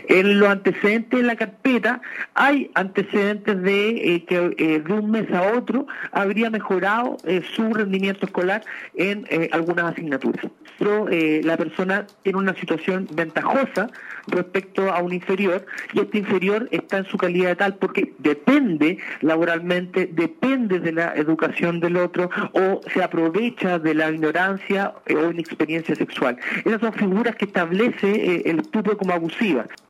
En los antecedentes de la carpeta hay antecedentes de que de un mes a otro habría mejorado su rendimiento escolar en algunas asignaturas. Pero la persona tiene una situación ventajosa respecto a un inferior, y este inferior está en su calidad de tal porque depende laboralmente, depende de la educación del otro, o se aprovecha de la ignorancia o inexperiencia sexual. Esas son figuras que establece el estupro como abusivas.